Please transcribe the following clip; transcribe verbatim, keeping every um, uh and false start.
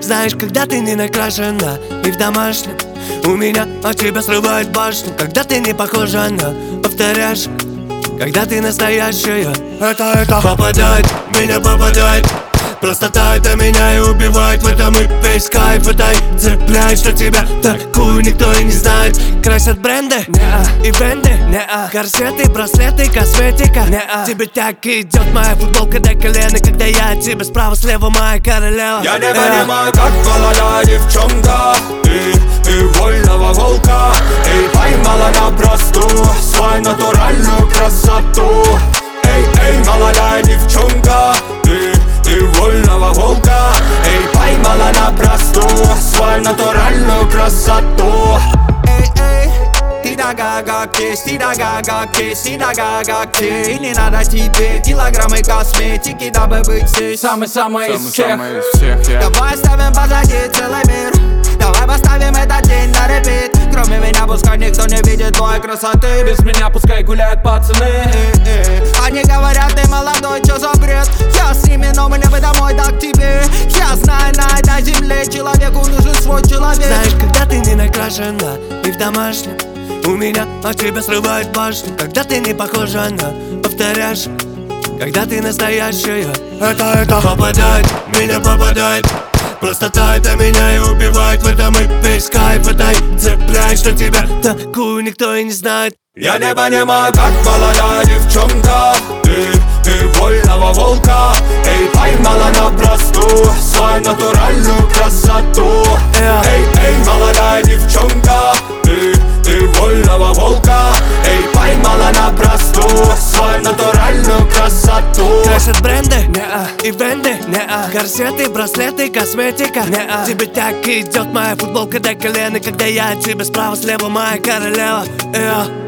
Знаешь, когда ты не накрашена и в домашнем, у меня от тебя срывает башню. Когда ты не похожа на повторяешь, когда ты настоящая. Это, это попадает, меня попадает. Простота это меня и убивает. В этом и весь кайф. Это и цепляет, что тебя такую никто и не знает. Красят бренды и венды, корсеты, браслеты, косметика. Тебе так идет моя футболка до колена, когда я от тебя справа, слева моя королева. Я не понимаю, как молодая девчонка, Ты, ты вольного волка, Эй, поймала на простую свою натуральную красоту. Эй, эй, молодая девчонка, Ты, ты вольного волка, Эй, поймала на простую свою натуральную красоту. Эй, эй, ты дорога как кейс, ты дорога как кейс, ты дорога как кейс. И не надо тебе килограммы косметики, дабы быть здесь самый-самый из всех. Давай оставим позади целый мир, давай поставим этот день на репит. Кроме меня пускай никто не видит твоей красоты, без меня пускай гуляют пацаны. Они говорят, ты молодой, чё за бред? Я с ними, но мне бы домой, да к тебе. Я знаю, на этой земле человеку нужен свой человек. Знаешь, когда ты не накрашена и в домашнем, у меня от тебя срывает башню. Когда ты не похожа на повторяешь, когда ты настоящая. Это, это попадает, меня попадает. Простота это меня и убивает. В этом и весь кайф. Это и цепляет, что тебя такую никто и не знает. Я не понимаю, как молодая девчонка, Ты, ты вольного волка, Эй, поймала на простую свою натуральную красоту. Эй, эй, молодая девчонка, Ты, ты вольного волка, Эй, поймала на простую свою натуральную красоту. Красят бренды и венды, корсеты, браслеты, косметика. Тебе так идет моя футболка до колена, когда я от тебя справа, слева моя королева.